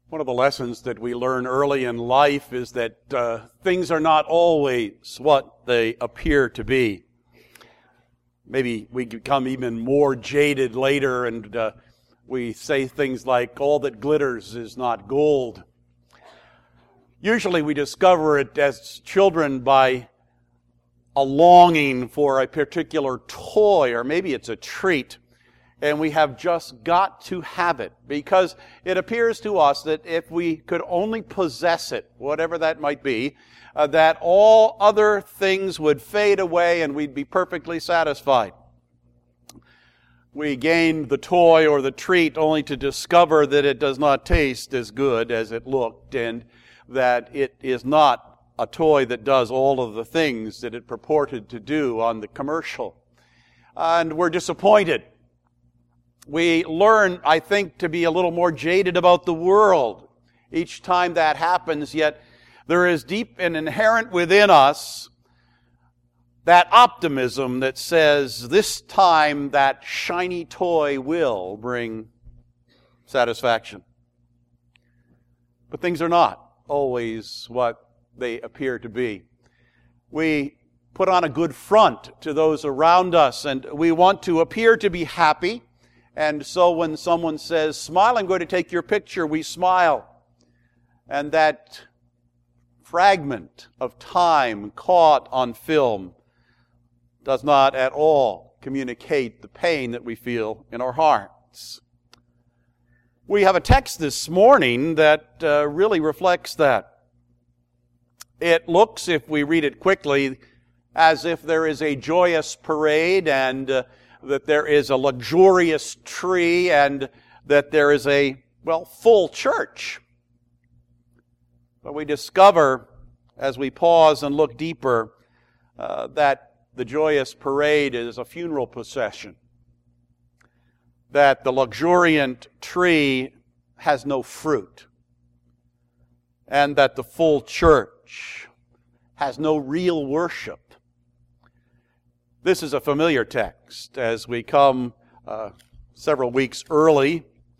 One of the lessons that we learn early in life is that things are not always what they appear to be. Maybe we become even more jaded later and we say things like, all that glitters is not gold. Usually we discover it as children by a longing for a particular toy, or maybe it's a treat. And we have just got to have it because it appears to us that if we could only possess it, whatever that might be, that all other things would fade away and we'd be perfectly satisfied. We gain the toy or the treat only to discover that it does not taste as good as it looked and that it is not a toy that does all of the things that it purported to do on the commercial. And we're disappointed. We learn, I think, to be a little more jaded about the world each time that happens, yet there is deep and inherent within us that optimism that says this time that shiny toy will bring satisfaction. But things are not always what they appear to be. We put on a good front to those around us, and we want to appear to be happy. And so when someone says, smile, I'm going to take your picture, we smile. And that fragment of time caught on film does not at all communicate the pain that we feel in our hearts. We have a text this morning that really reflects that. It looks, if we read it quickly, as if there is a joyous parade and that there is a luxurious tree and that there is a, full church. But we discover, as we pause and look deeper, that the joyous parade is a funeral procession. That the luxuriant tree has no fruit. And that the full church has no real worship. This is a familiar text as we come several weeks early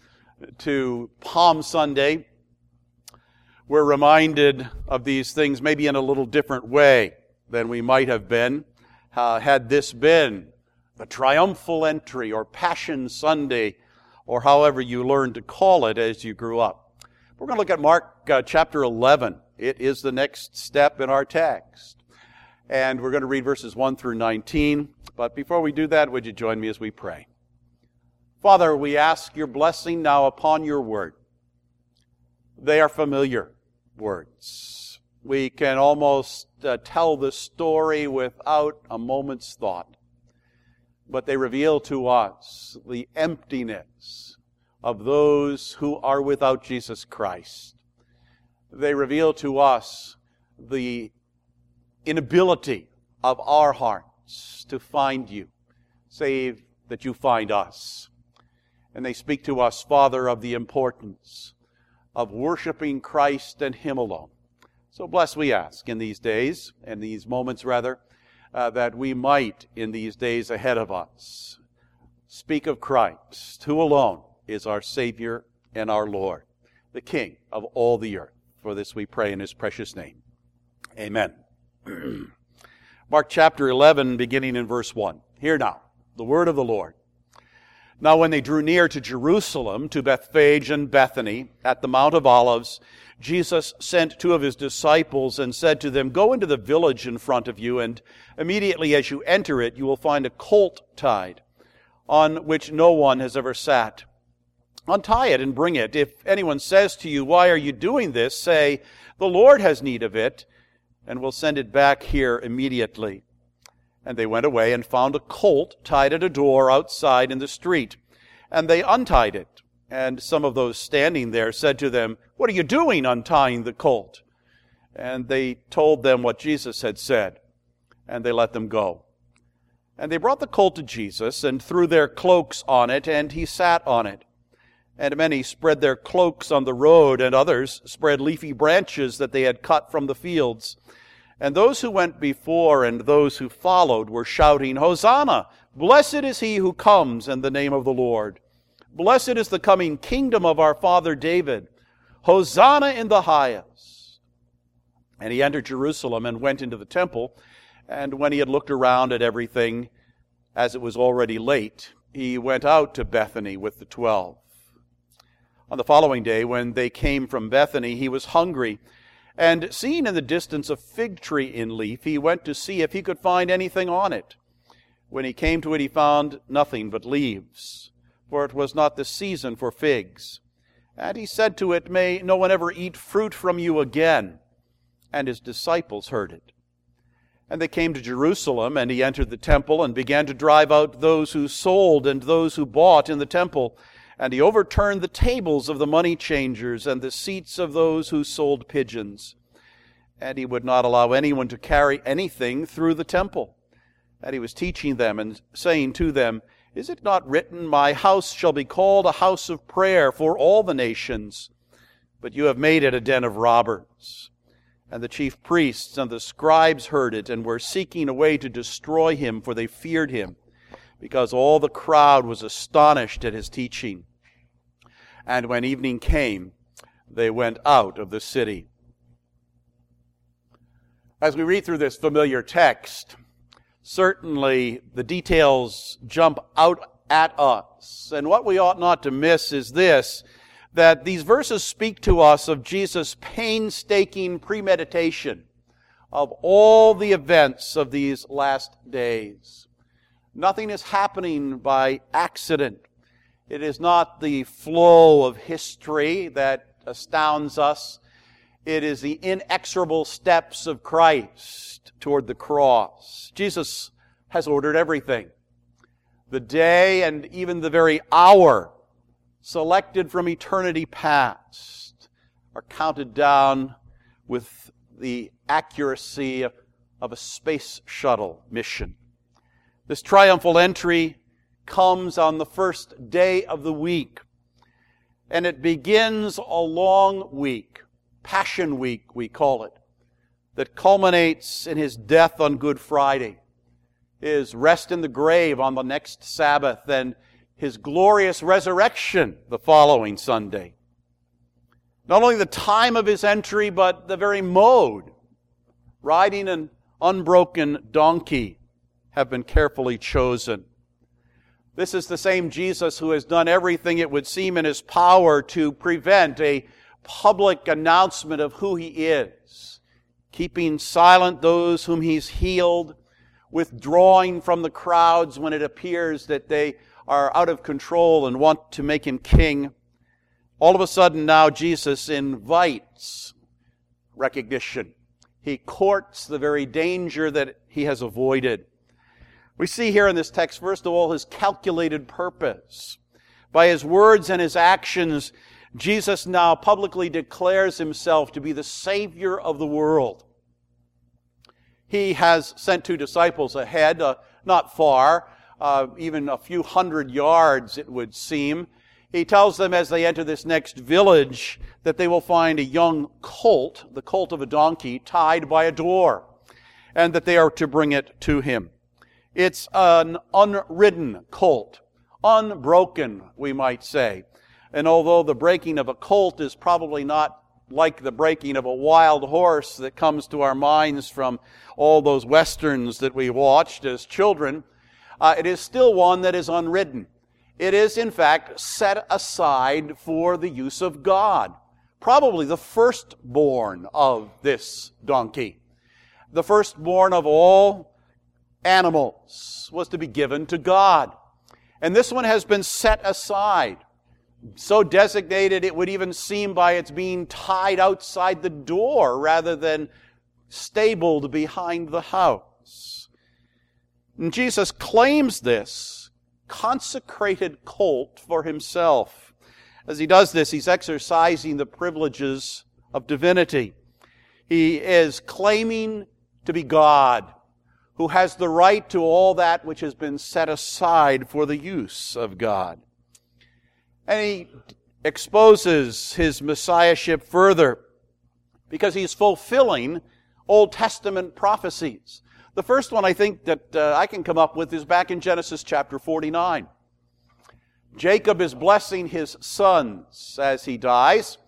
to Palm Sunday. We're reminded of these things maybe in a little different way than we might have been had this been the triumphal entry or Passion Sunday or however you learned to call it as you grew up. We're going to look at Mark chapter 11. It is the next step in our text. And we're going to read verses 1 through 19. But before we do that, would you join me as we pray? Father, we ask your blessing now upon your word. They are familiar words. We can almost tell the story without a moment's thought. But they reveal to us the emptiness of those who are without Jesus Christ. They reveal to us the inability of our hearts to find you, save that you find us. And they speak to us, Father, of the importance of worshiping Christ and Him alone. So bless, we ask, in these days, and these moments rather, that we might, in these days ahead of us, speak of Christ, who alone is our Savior and our Lord, the King of all the earth. For this we pray in His precious name. Amen. Mark chapter 11, beginning in verse 1. Hear now the word of the Lord. Now when they drew near to Jerusalem, to Bethphage and Bethany, at the Mount of Olives, Jesus sent two of His disciples and said to them, Go into the village in front of you, and immediately as you enter it, you will find a colt tied, on which no one has ever sat. Untie it and bring it. If anyone says to you, Why are you doing this? Say, The Lord has need of it, and will send it back here immediately. And they went away and found a colt tied at a door outside in the street. And they untied it. And some of those standing there said to them, What are you doing untying the colt? And they told them what Jesus had said. And they let them go. And they brought the colt to Jesus and threw their cloaks on it, and He sat on it. And many spread their cloaks on the road, and others spread leafy branches that they had cut from the fields. And those who went before and those who followed were shouting, Hosanna! Blessed is he who comes in the name of the Lord. Blessed is the coming kingdom of our father David. Hosanna in the highest. And he entered Jerusalem and went into the temple. And when he had looked around at everything, as it was already late, he went out to Bethany with the 12. On the following day, when they came from Bethany, he was hungry. And seeing in the distance a fig tree in leaf, he went to see if he could find anything on it. When he came to it, he found nothing but leaves, for it was not the season for figs. And he said to it, "May no one ever eat fruit from you again." And his disciples heard it. And they came to Jerusalem, and he entered the temple and began to drive out those who sold and those who bought in the temple. And he overturned the tables of the money changers and the seats of those who sold pigeons. And he would not allow anyone to carry anything through the temple. And he was teaching them and saying to them, "Is it not written, 'My house shall be called a house of prayer for all the nations'? But you have made it a den of robbers." And the chief priests and the scribes heard it and were seeking a way to destroy him, for they feared him, because all the crowd was astonished at his teaching. And when evening came, they went out of the city. As we read through this familiar text, certainly the details jump out at us. And what we ought not to miss is this, that these verses speak to us of Jesus' painstaking premeditation of all the events of these last days. Nothing is happening by accident. It is not the flow of history that astounds us. It is the inexorable steps of Christ toward the cross. Jesus has ordered everything. The day and even the very hour selected from eternity past are counted down with the accuracy of a space shuttle mission. This triumphal entry comes on the first day of the week, and it begins a long week, Passion Week we call it, that culminates in his death on Good Friday, his rest in the grave on the next Sabbath, and his glorious resurrection the following Sunday. Not only the time of his entry, but the very mode, riding an unbroken donkey, have been carefully chosen. This is the same Jesus who has done everything it would seem in his power to prevent a public announcement of who he is, keeping silent those whom he's healed, withdrawing from the crowds when it appears that they are out of control and want to make him king. All of a sudden now Jesus invites recognition. He courts the very danger that he has avoided. We see here in this text, first of all, his calculated purpose. By his words and his actions, Jesus now publicly declares himself to be the Savior of the world. He has sent 2 disciples ahead, not far, even a few hundred yards, it would seem. He tells them as they enter this next village that they will find a young colt, the colt of a donkey, tied by a door, and that they are to bring it to him. It's an unridden colt, unbroken, we might say. And although the breaking of a colt is probably not like the breaking of a wild horse that comes to our minds from all those westerns that we watched as children, it is still one that is unridden. It is, in fact, set aside for the use of God. Probably the firstborn of this donkey. The firstborn of all animals was to be given to God. And this one has been set aside. So designated it would even seem by its being tied outside the door rather than stabled behind the house. And Jesus claims this consecrated colt for himself. As he does this, he's exercising the privileges of divinity. He is claiming to be God, who has the right to all that which has been set aside for the use of God. And he exposes his messiahship further because he's fulfilling Old Testament prophecies. The first one I think that I can come up with is back in Genesis chapter 49. Jacob is blessing his sons as he dies,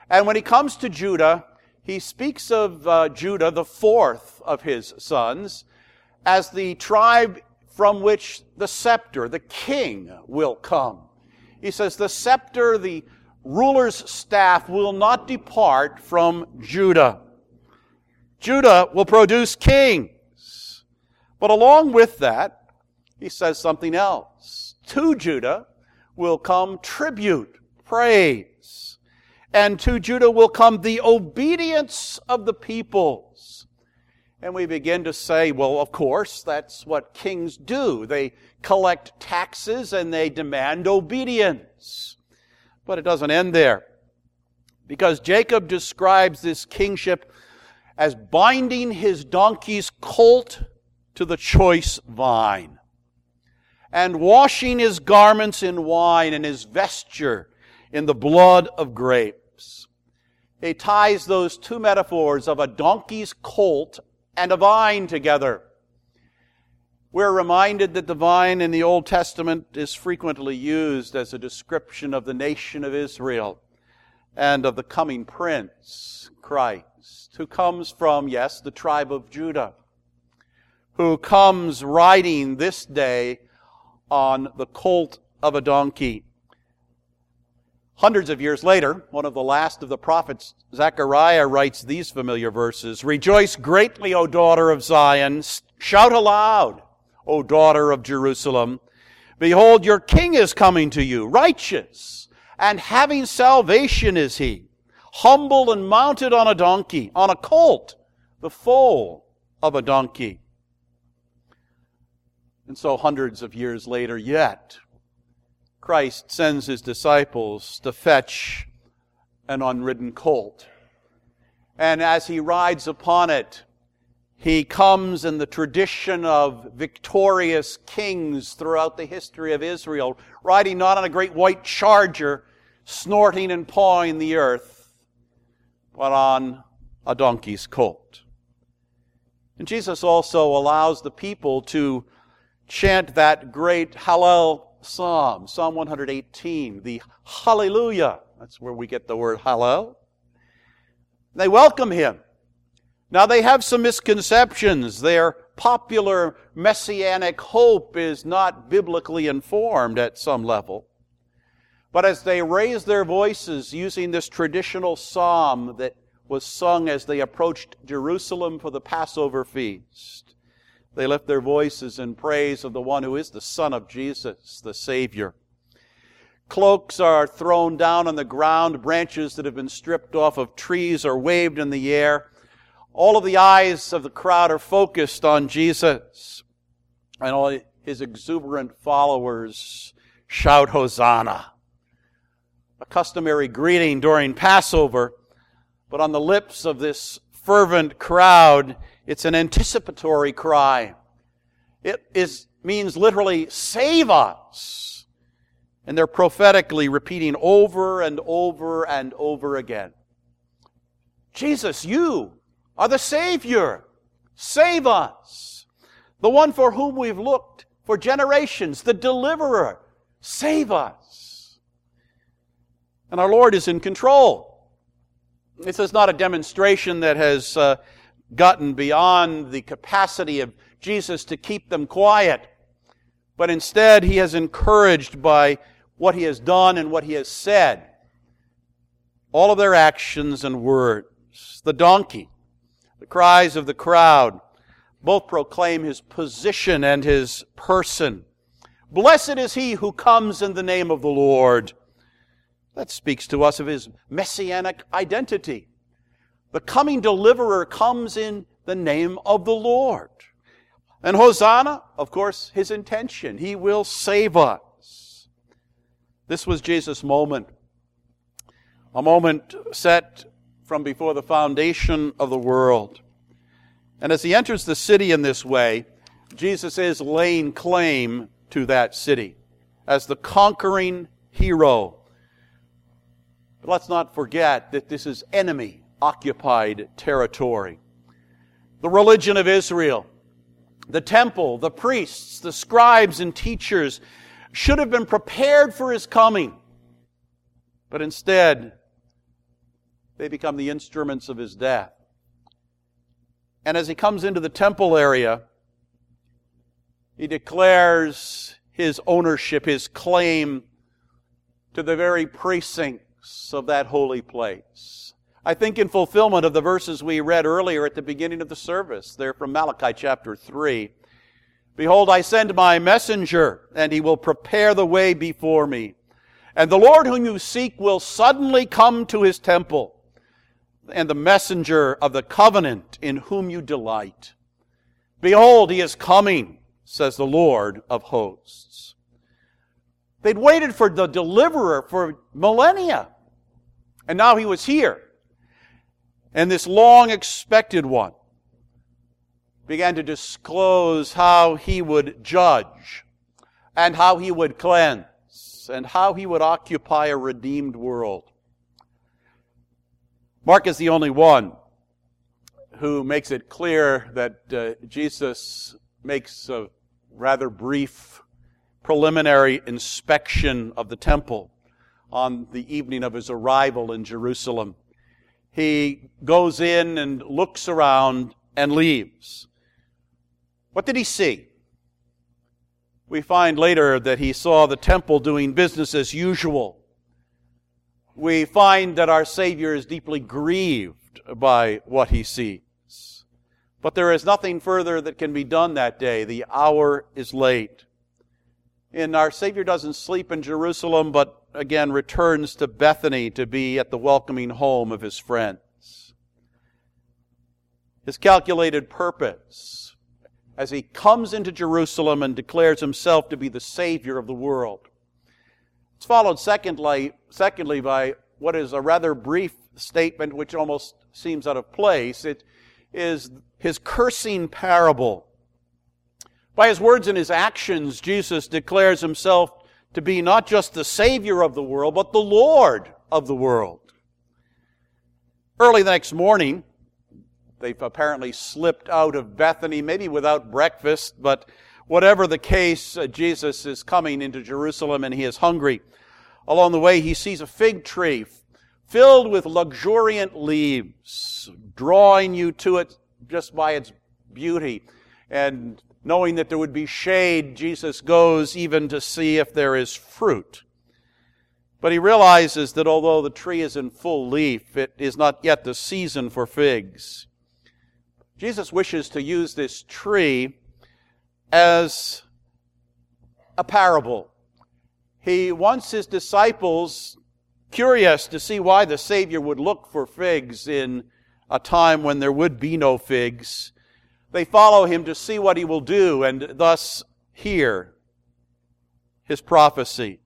And when he comes to Judah, he speaks of Judah, the fourth of his sons, as the tribe from which the scepter, the king, will come. He says, the scepter, the ruler's staff, will not depart from Judah. Judah will produce kings. But along with that, he says something else. To Judah will come tribute, praise. And to Judah will come the obedience of the peoples. And we begin to say, well, of course, that's what kings do. They collect taxes and they demand obedience. But it doesn't end there. Because Jacob describes this kingship as binding his donkey's colt to the choice vine, and washing his garments in wine and his vesture in the blood of grapes. He ties those two metaphors of a donkey's colt and a vine together. We're reminded that the vine in the Old Testament is frequently used as a description of the nation of Israel and of the coming Prince, Christ, who comes from, yes, the tribe of Judah, who comes riding this day on the colt of a donkey. Hundreds of years later, one of the last of the prophets, Zechariah, writes these familiar verses. Rejoice greatly, O daughter of Zion. Shout aloud, O daughter of Jerusalem. Behold, your king is coming to you, righteous, and having salvation is he, humble and mounted on a donkey, on a colt, the foal of a donkey. And so hundreds of years later yet, Christ sends his disciples to fetch an unridden colt. And as he rides upon it, he comes in the tradition of victorious kings throughout the history of Israel, riding not on a great white charger, snorting and pawing the earth, but on a donkey's colt. And Jesus also allows the people to chant that great Hallel Psalm, Psalm 118, the Hallelujah. That's where we get the word Hallel. They welcome him. Now they have some misconceptions. Their popular messianic hope is not biblically informed at some level. But as they raise their voices using this traditional psalm that was sung as they approached Jerusalem for the Passover feast, they lift their voices in praise of the one who is the Son of Jesus, the Savior. Cloaks are thrown down on the ground. Branches that have been stripped off of trees are waved in the air. All of the eyes of the crowd are focused on Jesus. And all his exuberant followers shout, Hosanna. A customary greeting during Passover, but on the lips of this fervent crowd, it's an anticipatory cry. It means literally, save us. And they're prophetically repeating over and over and over again. Jesus, you are the Savior. Save us. The one for whom we've looked for generations, the Deliverer. Save us. And our Lord is in control. This is not a demonstration that has gotten beyond the capacity of Jesus to keep them quiet. But instead, he has encouraged by what he has done and what he has said. All of their actions and words. The donkey, the cries of the crowd, both proclaim his position and his person. Blessed is he who comes in the name of the Lord. That speaks to us of his messianic identity. The coming deliverer comes in the name of the Lord. And Hosanna, of course, his intention. He will save us. This was Jesus' moment. A moment set from before the foundation of the world. And as he enters the city in this way, Jesus is laying claim to that city as the conquering hero. But let's not forget that this is enemy-occupied territory. The religion of Israel, the temple, the priests, the scribes and teachers should have been prepared for his coming. But instead, They become the instruments of his death. And as he comes into the temple area, he declares his ownership, his claim to the very precincts of that holy place. I think in fulfillment of the verses we read earlier at the beginning of the service, they're from Malachi chapter 3. Behold, I send my messenger, and he will prepare the way before me. And the Lord whom you seek will suddenly come to his temple, and the messenger of the covenant in whom you delight. Behold, he is coming, says the Lord of hosts. They'd waited for the deliverer for millennia, and now he was here. And this long-expected one began to disclose how he would judge, and how he would cleanse, and how he would occupy a redeemed world. Mark is the only one who makes it clear that Jesus makes a rather brief preliminary inspection of the temple on the evening of his arrival in Jerusalem. He goes in and looks around and leaves. What did he see? We find later that he saw the temple doing business as usual. We find that our Savior is deeply grieved by what he sees. But there is nothing further that can be done that day. The hour is late. And our Savior doesn't sleep in Jerusalem, but again returns to Bethany to be at the welcoming home of his friends. His calculated purpose as he comes into Jerusalem and declares himself to be the Savior of the world. It's followed secondly by what is a rather brief statement which almost seems out of place. It is his cursing parable. By his words and his actions, Jesus declares himself to be not just the Savior of the world, but the Lord of the world. Early the next morning, they've apparently slipped out of Bethany, maybe without breakfast, but whatever the case, Jesus is coming into Jerusalem and he is hungry. Along the way, he sees a fig tree filled with luxuriant leaves, drawing you to it just by its beauty. And knowing that there would be shade, Jesus goes even to see if there is fruit. But he realizes that although the tree is in full leaf, it is not yet the season for figs. Jesus wishes to use this tree as a parable. He wants his disciples curious to see why the Savior would look for figs in a time when there would be no figs. They follow him to see what he will do and thus hear his prophecy.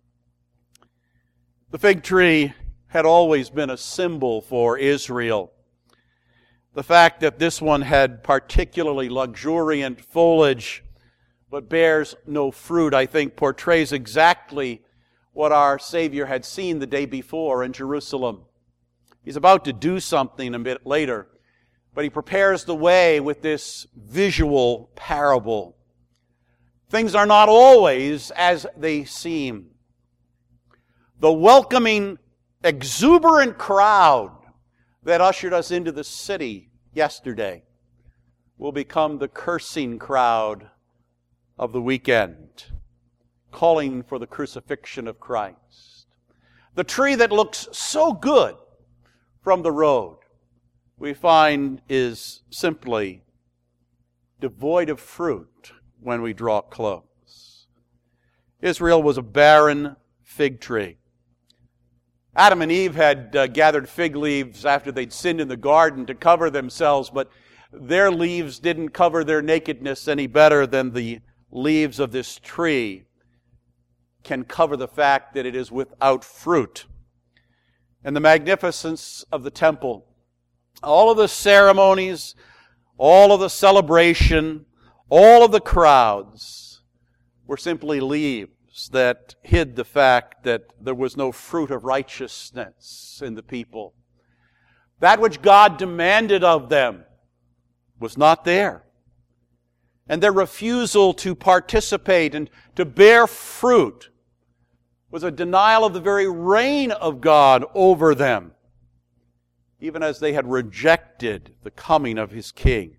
The fig tree had always been a symbol for Israel. The fact that this one had particularly luxuriant foliage but bears no fruit, I think, portrays exactly what our Savior had seen the day before in Jerusalem. He's about to do something a bit later, but he prepares the way with this visual parable. Things are not always as they seem. The welcoming, exuberant crowd that ushered us into the city yesterday will become the cursing crowd of the weekend, calling for the crucifixion of Christ. The tree that looks so good from the road, we find is simply devoid of fruit when we draw close. Israel was a barren fig tree. Adam and Eve had gathered fig leaves after they'd sinned in the garden to cover themselves, but their leaves didn't cover their nakedness any better than the leaves of this tree can cover the fact that it is without fruit. And the magnificence of the temple, all of the ceremonies, all of the celebration, all of the crowds were simply leaves that hid the fact that there was no fruit of righteousness in the people. That which God demanded of them was not there. And their refusal to participate and to bear fruit was a denial of the very reign of God over them. even as they had rejected the coming of his king.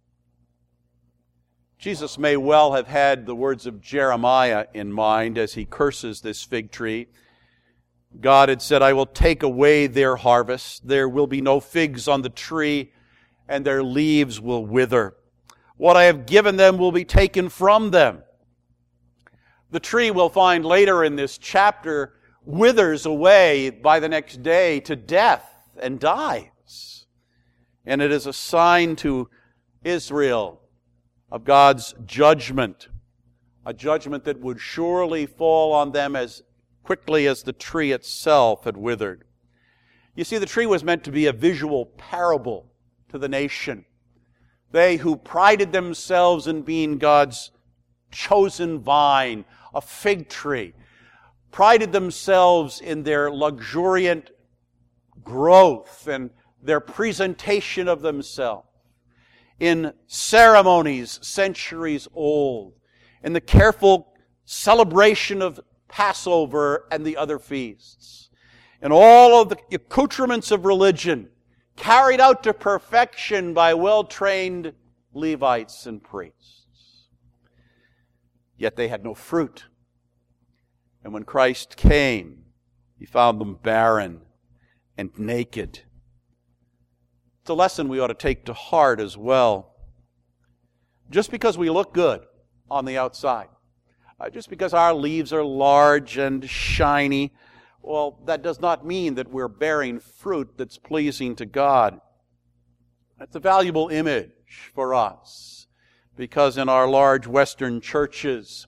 Jesus may well have had the words of Jeremiah in mind as he curses this fig tree. God had said, I will take away their harvest. There will be no figs on the tree, and their leaves will wither. What I have given them will be taken from them. The tree, we'll find later in this chapter, withers away by the next day to death and dies. And it is a sign to Israel of God's judgment, a judgment that would surely fall on them as quickly as the tree itself had withered. You see, the tree was meant to be a visual parable to the nation. They who prided themselves in being God's chosen vine, a fig tree, prided themselves in their luxuriant growth and their presentation of themselves, in ceremonies centuries old, in the careful celebration of Passover and the other feasts, and all of the accoutrements of religion carried out to perfection by well-trained Levites and priests. Yet they had no fruit. And when Christ came, he found them barren and naked. It's a lesson we ought to take to heart as well. Just because we look good on the outside, just because our leaves are large and shiny, well, that does not mean that we're bearing fruit that's pleasing to God. That's a valuable image for us, because in our large Western churches,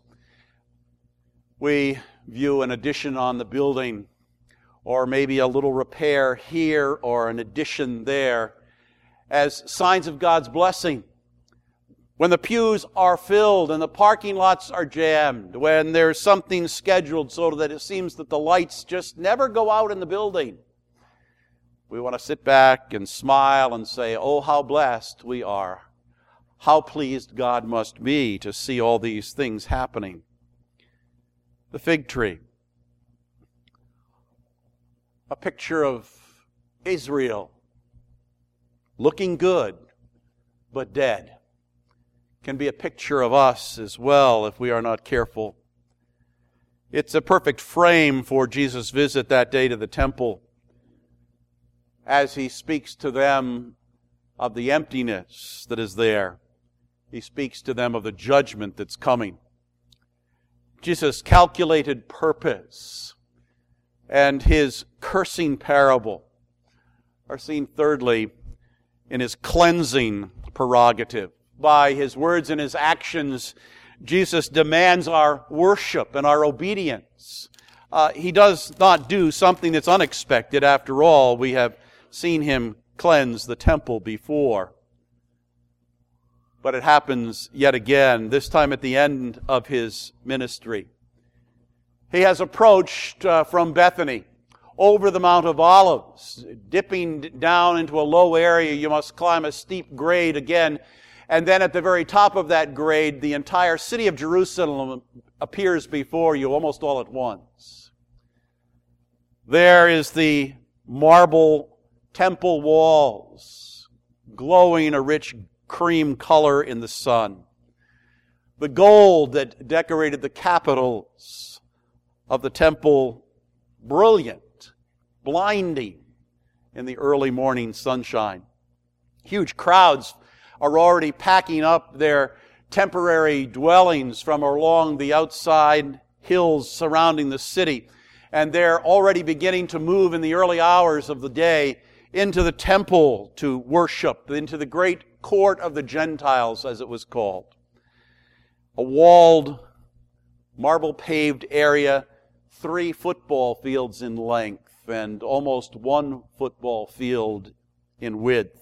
we view an addition on the building, or maybe a little repair here or an addition there, as signs of God's blessing. When the pews are filled and the parking lots are jammed, when there's something scheduled so that it seems that the lights just never go out in the building, we want to sit back and smile and say, oh, how blessed we are. How pleased God must be to see all these things happening. The fig tree, a picture of Israel looking good but dead, can be a picture of us as well if we are not careful. It's a perfect frame for Jesus' visit that day to the temple as he speaks to them of the emptiness that is there. He speaks to them of the judgment that's coming. Jesus' calculated purpose and his cursing parable are seen thirdly in his cleansing prerogative. By his words and his actions, Jesus demands our worship and our obedience. He does not do something that's unexpected. After all, we have seen him cleanse the temple before. But it happens yet again, this time at the end of his ministry. He has approached from Bethany over the Mount of Olives, dipping down into a low area. You must climb a steep grade again. And then at the very top of that grade, the entire city of Jerusalem appears before you almost all at once. There is the marble temple walls, glowing a rich cream color in the sun. The gold that decorated the capitals of the temple, brilliant, blinding in the early morning sunshine. Huge crowds are already packing up their temporary dwellings from along the outside hills surrounding the city. And they're already beginning to move in the early hours of the day into the temple to worship, into the great court of the Gentiles, as it was called. A walled, marble-paved area, 3 football fields in length and almost 1 football field in width.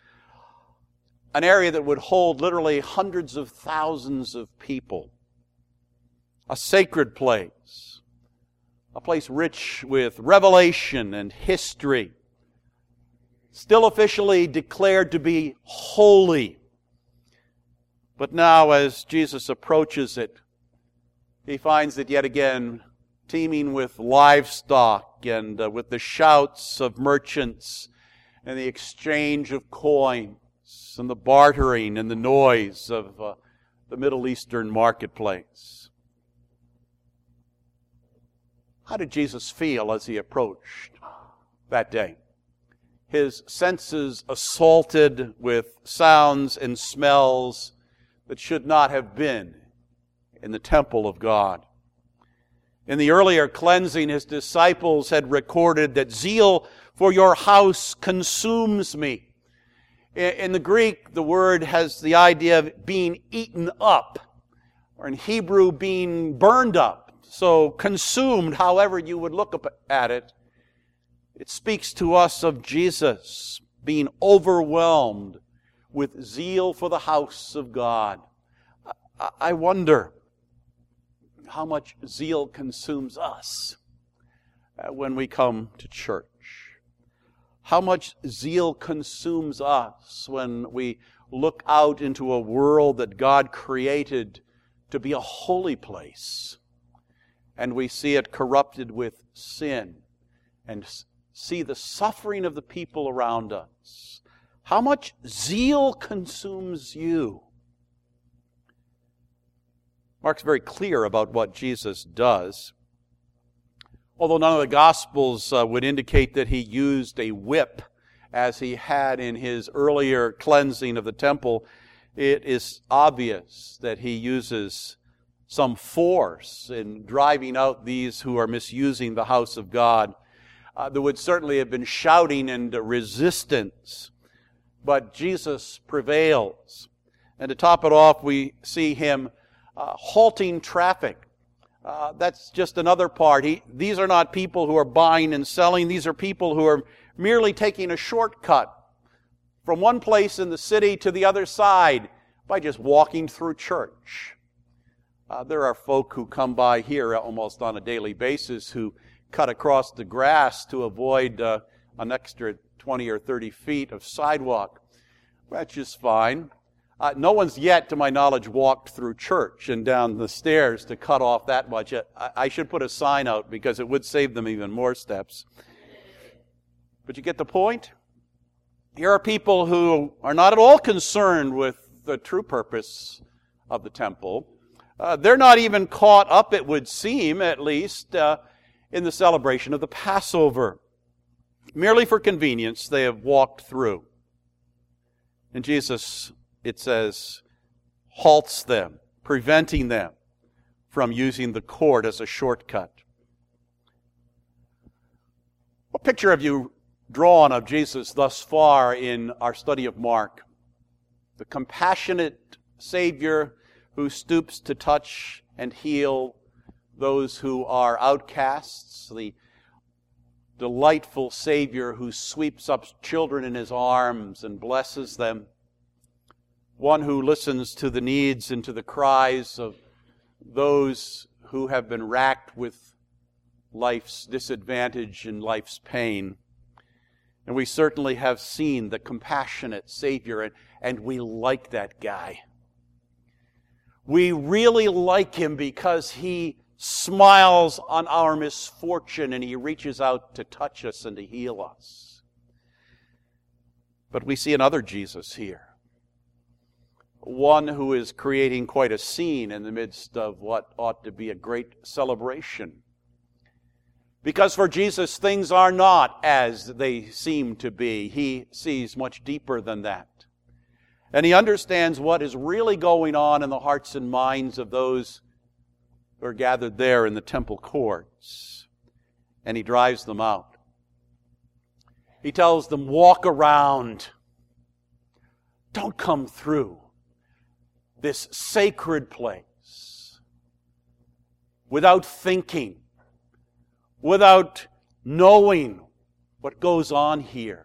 An area that would hold literally hundreds of thousands of people. A sacred place. A place rich with revelation and history. Still officially declared to be holy. But now as Jesus approaches it, he finds it yet again teeming with livestock and with the shouts of merchants and the exchange of coins and the bartering and the noise of the Middle Eastern marketplace. How did Jesus feel as he approached that day? His senses assaulted with sounds and smells that should not have been in the temple of God. In the earlier cleansing, his disciples had recorded that zeal for your house consumes me. In the Greek, the word has the idea of being eaten up, or in Hebrew, being burned up. So consumed, however you would look at it, it speaks to us of Jesus being overwhelmed with zeal for the house of God. I wonder how much zeal consumes us when we come to church. How much zeal consumes us when we look out into a world that God created to be a holy place, and we see it corrupted with sin, and see the suffering of the people around us. How much zeal consumes you? Mark's very clear about what Jesus does. Although none of the Gospels would indicate that he used a whip as he had in his earlier cleansing of the temple, it is obvious that he uses some force in driving out these who are misusing the house of God. There would certainly have been shouting and resistance, but Jesus prevails. And to top it off, we see him halting traffic. That's just another part. These are not people who are buying and selling. These are people who are merely taking a shortcut from one place in the city to the other side by just walking through church. There are folk who come by here almost on a daily basis who cut across the grass to avoid an extra 20 or 30 feet of sidewalk. That's just fine. No one's yet, to my knowledge, walked through church and down the stairs to cut off that much. I should put a sign out because it would save them even more steps. But you get the point? Here are people who are not at all concerned with the true purpose of the temple. They're not even caught up, it would seem, at least, in the celebration of the Passover. Merely for convenience, they have walked through. And Jesus, it says, halts them, preventing them from using the court as a shortcut. What picture have you drawn of Jesus thus far in our study of Mark? The compassionate Savior who stoops to touch and heal those who are outcasts, the delightful Savior who sweeps up children in his arms and blesses them, one who listens to the needs and to the cries of those who have been racked with life's disadvantage and life's pain. And we certainly have seen the compassionate Savior, and we like that guy. We really like him because he smiles on our misfortune and he reaches out to touch us and to heal us. But we see another Jesus here. One who is creating quite a scene in the midst of what ought to be a great celebration. Because for Jesus, things are not as they seem to be. He sees much deeper than that. And he understands what is really going on in the hearts and minds of those who are gathered there in the temple courts. And he drives them out. He tells them, walk around. Don't come through this sacred place without thinking, without knowing what goes on here.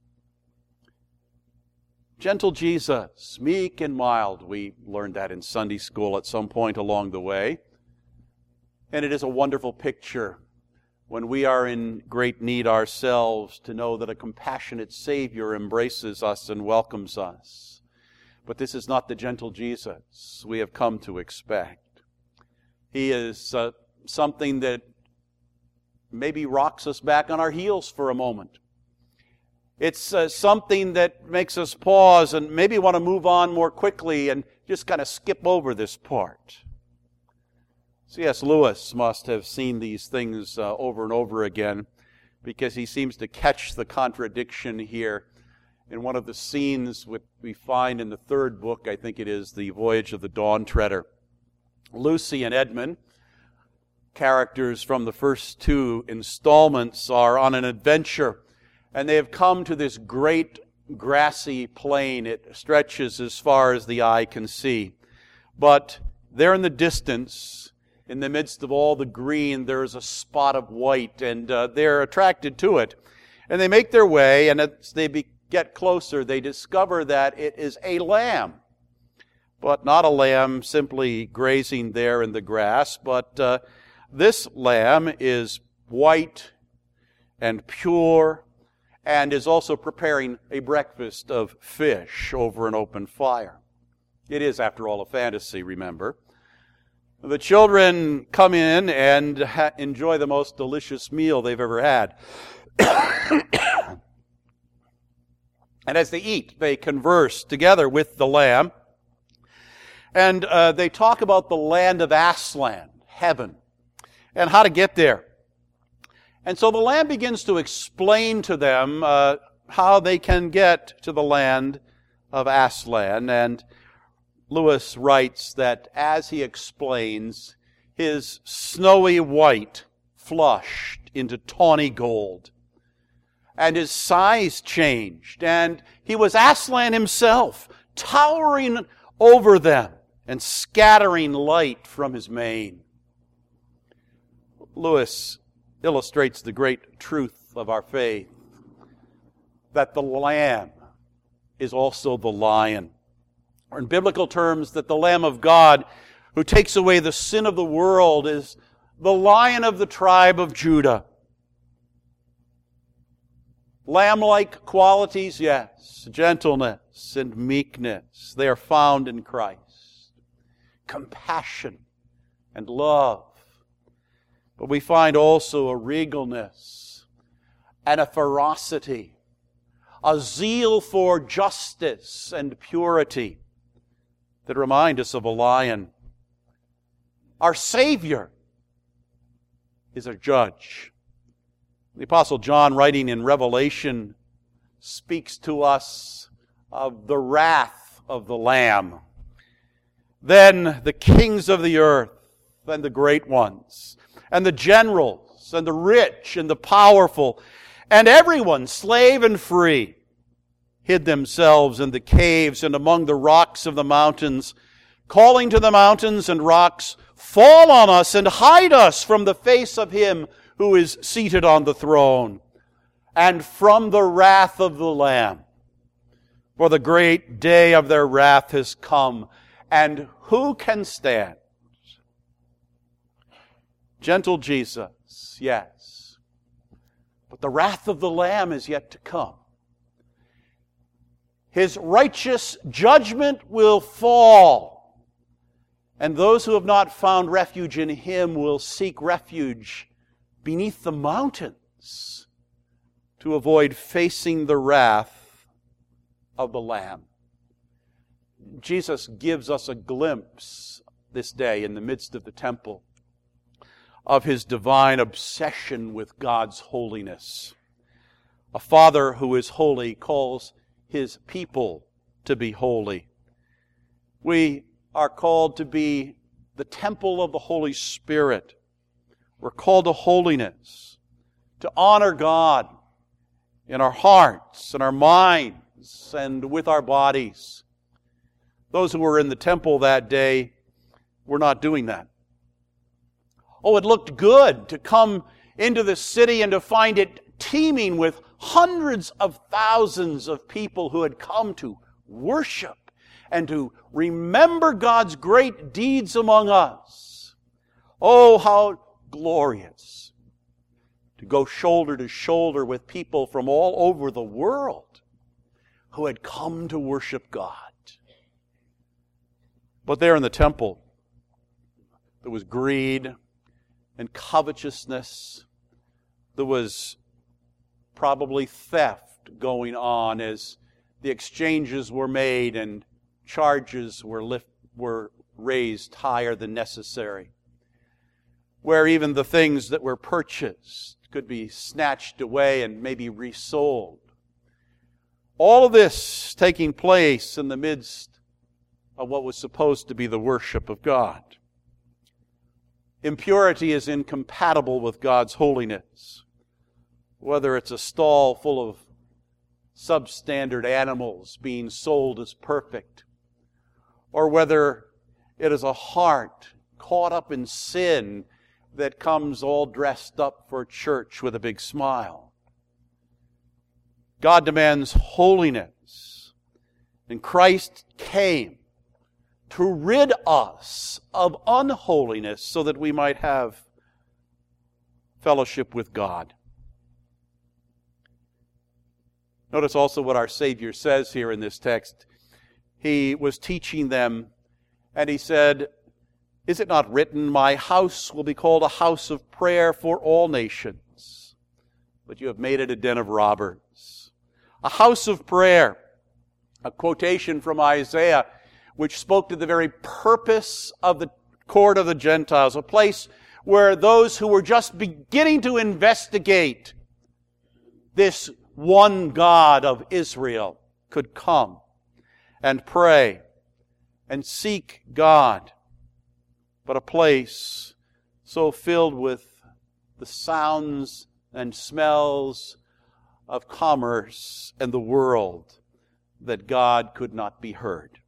Gentle Jesus, meek and mild. We learned that in Sunday school at some point along the way. And it is a wonderful picture when we are in great need ourselves to know that a compassionate Savior embraces us and welcomes us. But this is not the gentle Jesus we have come to expect. He is something that maybe rocks us back on our heels for a moment. It's something that makes us pause and maybe want to move on more quickly and just kind of skip over this part. C.S. Lewis must have seen these things over and over again, because he seems to catch the contradiction here in one of the scenes we find in the third book, I think it is, The Voyage of the Dawn Treader. Lucy and Edmund, characters from the first two installments, are on an adventure, and they have come to this great grassy plain. It stretches as far as the eye can see. But there in the distance, in the midst of all the green, there is a spot of white, and they're attracted to it. And they make their way, and as they get closer, they discover that it is a lamb. But not a lamb simply grazing there in the grass, but this lamb is white and pure, and is also preparing a breakfast of fish over an open fire. It is, after all, a fantasy, remember. The children come in and enjoy the most delicious meal they've ever had. And as they eat, they converse together with the lamb. And they talk about the land of Aslan, heaven, and how to get there. And so the lamb begins to explain to them how they can get to the land of Aslan. And Lewis writes that as he explains, his snowy white flushed into tawny gold, and his size changed, and he was Aslan himself, towering over them and scattering light from his mane. Lewis illustrates the great truth of our faith, that the Lamb is also the Lion. Or in biblical terms, that the Lamb of God, who takes away the sin of the world, is the Lion of the tribe of Judah. Lamb-like qualities, yes. Gentleness and meekness, they are found in Christ. Compassion and love. But we find also a regalness and a ferocity, a zeal for justice and purity that remind us of a lion. Our Savior is a judge. The Apostle John, writing in Revelation, speaks to us of the wrath of the Lamb. Then the kings of the earth and the great ones, and the generals, and the rich, and the powerful, and everyone, slave and free, hid themselves in the caves and among the rocks of the mountains, calling to the mountains and rocks, "Fall on us and hide us from the face of him who is seated on the throne, and from the wrath of the Lamb. For the great day of their wrath has come, and who can stand?" Gentle Jesus, yes. But the wrath of the Lamb is yet to come. His righteous judgment will fall, and those who have not found refuge in Him will seek refuge beneath the mountains to avoid facing the wrath of the Lamb. Jesus gives us a glimpse this day in the midst of the temple of His divine obsession with God's holiness. A Father who is holy calls His people to be holy. We are called to be the temple of the Holy Spirit. We're called to holiness, to honor God in our hearts and our minds and with our bodies. Those who were in the temple that day were not doing that. Oh, it looked good to come into the city and to find it teeming with hundreds of thousands of people who had come to worship and to remember God's great deeds among us. Oh, how glorious to go shoulder to shoulder with people from all over the world who had come to worship God. But there in the temple, there was greed and covetousness. There was probably theft tumult going on as the exchanges were made and charges were raised higher than necessary, where even the things that were purchased could be snatched away and maybe resold. All of this taking place in the midst of what was supposed to be the worship of God. Impurity is incompatible with God's holiness. Whether it's a stall full of substandard animals being sold as perfect, or whether it is a heart caught up in sin that comes all dressed up for church with a big smile. God demands holiness, and Christ came to rid us of unholiness so that we might have fellowship with God. Notice also what our Savior says here in this text. He was teaching them, and he said, "Is it not written, my house will be called a house of prayer for all nations? But you have made it a den of robbers." A house of prayer, a quotation from Isaiah, which spoke to the very purpose of the court of the Gentiles, a place where those who were just beginning to investigate this one God of Israel could come and pray and seek God, but a place so filled with the sounds and smells of commerce and the world that God could not be heard.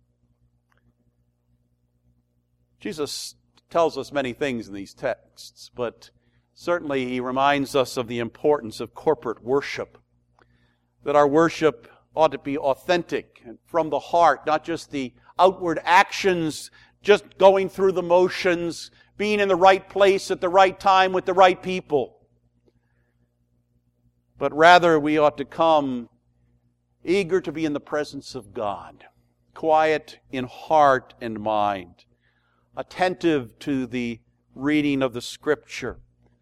Jesus tells us many things in these texts, but certainly he reminds us of the importance of corporate worship, that our worship ought to be authentic and from the heart, not just the outward actions, just going through the motions, being in the right place at the right time with the right people. But rather we ought to come eager to be in the presence of God, quiet in heart and mind, attentive to the reading of the Scripture,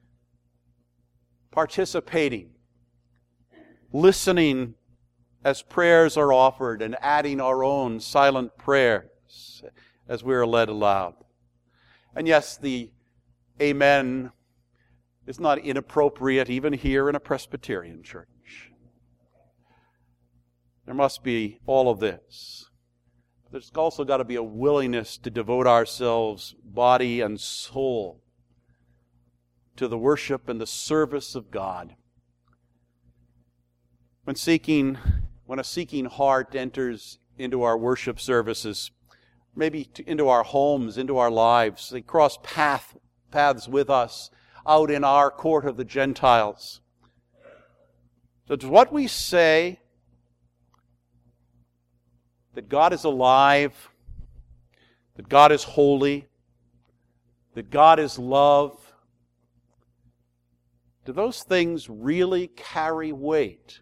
participating, listening as prayers are offered, and adding our own silent prayers as we are led aloud. And yes, the amen is not inappropriate even here in a Presbyterian church. There must be all of this. There's also got to be a willingness to devote ourselves, body and soul, to the worship and the service of God. When a seeking heart enters into our worship services, maybe into our homes, into our lives, they cross paths with us out in our court of the Gentiles. Does what we say, that God is alive, that God is holy, that God is love, do those things really carry weight?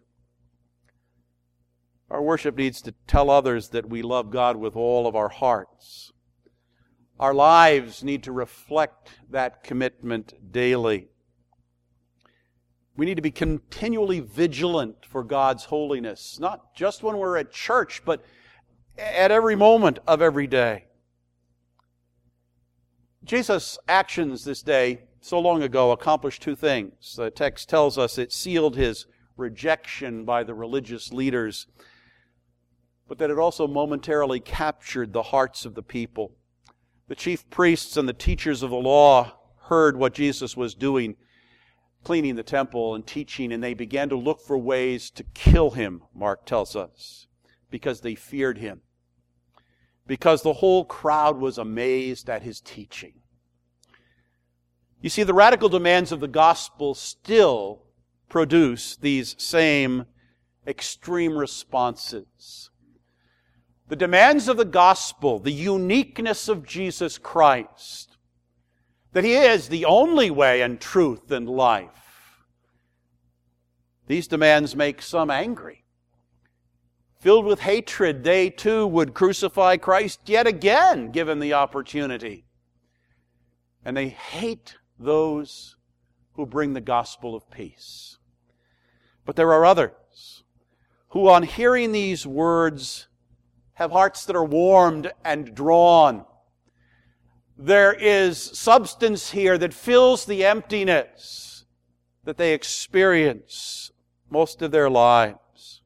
Our worship needs to tell others that we love God with all of our hearts. Our lives need to reflect that commitment daily. We need to be continually vigilant for God's holiness, not just when we're at church, but at every moment of every day. Jesus' actions this day, so long ago, accomplished two things. The text tells us it sealed his rejection by the religious leaders, but that it also momentarily captured the hearts of the people. The chief priests and the teachers of the law heard what Jesus was doing, cleaning the temple and teaching, and they began to look for ways to kill him, Mark tells us, because they feared him. Because the whole crowd was amazed at his teaching. You see, the radical demands of the gospel still produce these same extreme responses. The demands of the gospel, the uniqueness of Jesus Christ, that he is the only way and truth and life. These demands make some angry. Filled with hatred, they too would crucify Christ yet again, given the opportunity. And they hate those who bring the gospel of peace. But there are others who on hearing these words have hearts that are warmed and drawn. There is substance here that fills the emptiness that they experience most of their lives.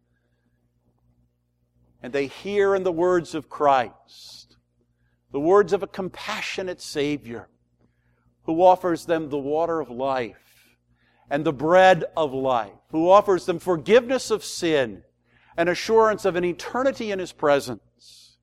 And they hear in the words of Christ, the words of a compassionate Savior who offers them the water of life and the bread of life, who offers them forgiveness of sin and assurance of an eternity in His presence.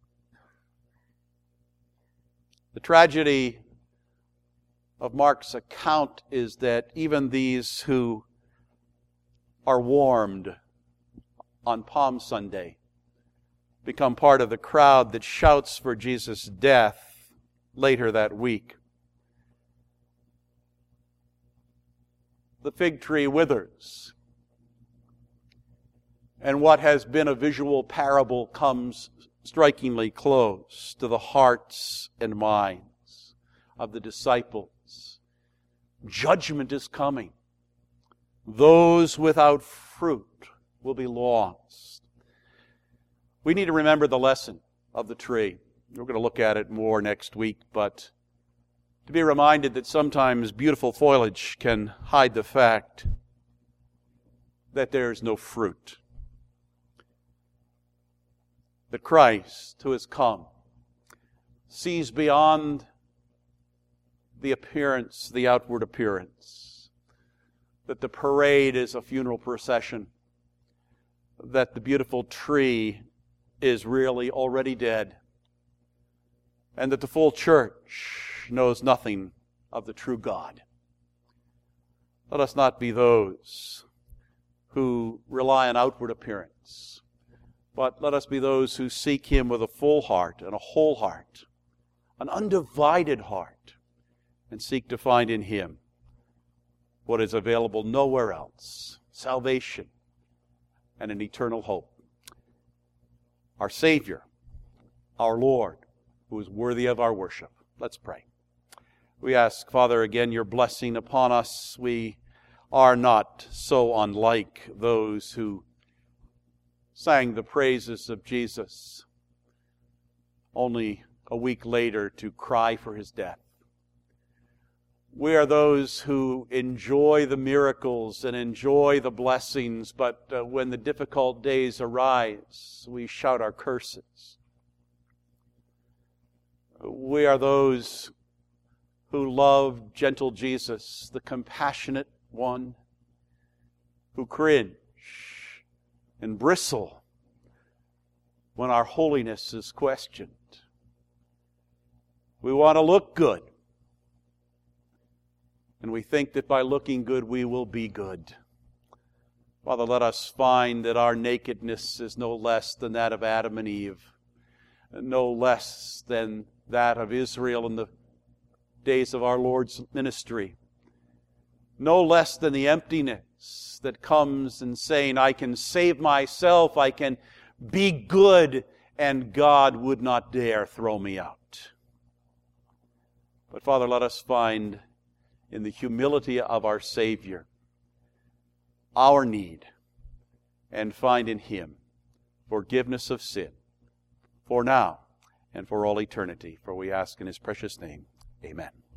The tragedy of Mark's account is that even these who are warmed on Palm Sunday become part of the crowd that shouts for Jesus' death later that week. The fig tree withers, and what has been a visual parable comes strikingly close to the hearts and minds of the disciples. Judgment is coming. Those without fruit will be lost. We need to remember the lesson of the tree. We're going to look at it more next week, but to be reminded that sometimes beautiful foliage can hide the fact that there's no fruit. That Christ, who has come, sees beyond the appearance, the outward appearance. That the parade is a funeral procession. That the beautiful tree is really already dead. And that the full church knows nothing of the true God. Let us not be those who rely on outward appearance, but let us be those who seek Him with a full heart and a whole heart, an undivided heart, and seek to find in Him what is available nowhere else, salvation and an eternal hope. Our Savior, our Lord, who is worthy of our worship. Let's pray. We ask, Father, again, your blessing upon us. We are not so unlike those who sang the praises of Jesus only a week later to cry for His death. We are those who enjoy the miracles and enjoy the blessings, but when the difficult days arise, we shout our curses. We are those who love gentle Jesus, the compassionate one, who cringe and bristle when our holiness is questioned. We want to look good, and we think that by looking good we will be good. Father, let us find that our nakedness is no less than that of Adam and Eve, no less than that of Israel in the days of our Lord's ministry. No less than the emptiness that comes in saying, I can save myself, I can be good, and God would not dare throw me out. But Father, let us find in the humility of our Savior our need, and find in Him forgiveness of sin, for now and for all eternity. For we ask in His precious name. Amen.